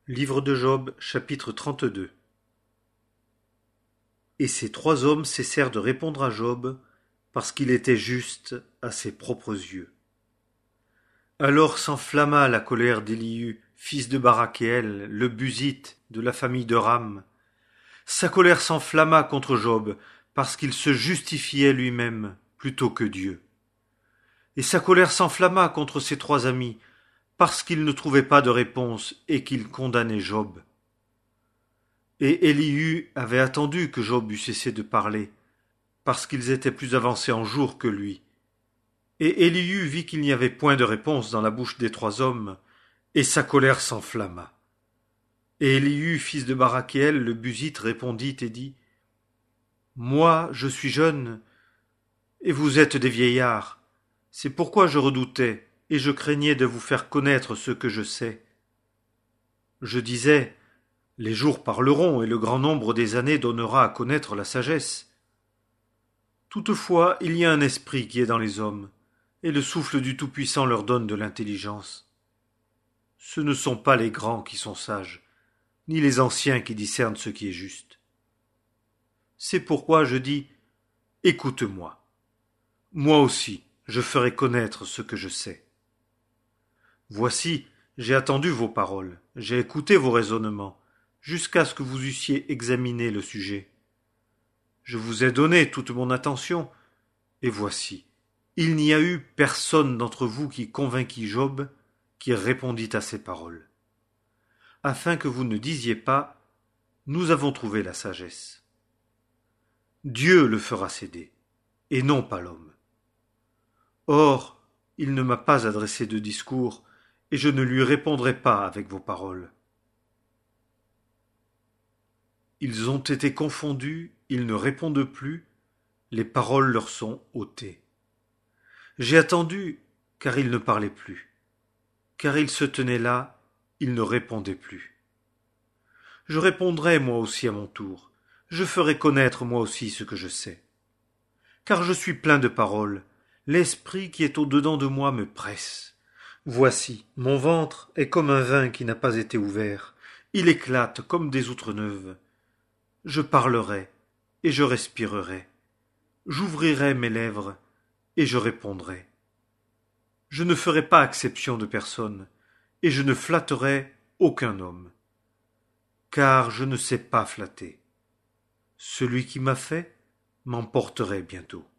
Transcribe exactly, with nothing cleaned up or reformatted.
Livre de Job, chapitre trente-deux. Et ces trois hommes cessèrent de répondre à Job, parce qu'il était juste à ses propres yeux. Alors s'enflamma la colère d'Élihu, fils de Barakéel, le Buzite de la famille de Ram. Sa colère s'enflamma contre Job, parce qu'il se justifiait lui-même plutôt que Dieu. Et sa colère s'enflamma contre ses trois amis, parce qu'ils ne trouvaient pas de réponse et qu'ils condamnaient Job. Et Élihu avait attendu que Job eût cessé de parler, parce qu'ils étaient plus avancés en jours que lui. Et Élihu vit qu'il n'y avait point de réponse dans la bouche des trois hommes, et sa colère s'enflamma. Et Élihu, fils de Barakéel, le Buzite, répondit et dit : Moi, je suis jeune, et vous êtes des vieillards. C'est pourquoi je redoutais, et je craignais de vous faire connaître ce que je sais. Je disais : les jours parleront, et le grand nombre des années donnera à connaître la sagesse. Toutefois, il y a un esprit qui est dans les hommes, et le souffle du Tout-Puissant leur donne de l'intelligence. Ce ne sont pas les grands qui sont sages, ni les anciens qui discernent ce qui est juste. C'est pourquoi je dis : écoute-moi. Moi aussi, je ferai connaître ce que je sais. Voici, j'ai attendu vos paroles, j'ai écouté vos raisonnements, jusqu'à ce que vous eussiez examiné le sujet. Je vous ai donné toute mon attention, et voici, il n'y a eu personne d'entre vous qui convainquit Job, qui répondit à ces paroles, afin que vous ne disiez pas : nous avons trouvé la sagesse. Dieu le fera céder, et non pas l'homme. Or, il ne m'a pas adressé de discours, et je ne lui répondrai pas avec vos paroles. Ils ont été confondus, ils ne répondent plus, les paroles leur sont ôtées. J'ai attendu, car ils ne parlaient plus, car ils se tenaient là, ils ne répondaient plus. Je répondrai moi aussi à mon tour, je ferai connaître moi aussi ce que je sais. Car je suis plein de paroles, l'esprit qui est au-dedans de moi me presse. Voici, mon ventre est comme un vin qui n'a pas été ouvert, il éclate comme des outres neuves. Je parlerai, et je respirerai. J'ouvrirai mes lèvres, et je répondrai. Je ne ferai pas exception de personne, et je ne flatterai aucun homme. Car je ne sais pas flatter. Celui qui m'a fait m'emporterait bientôt.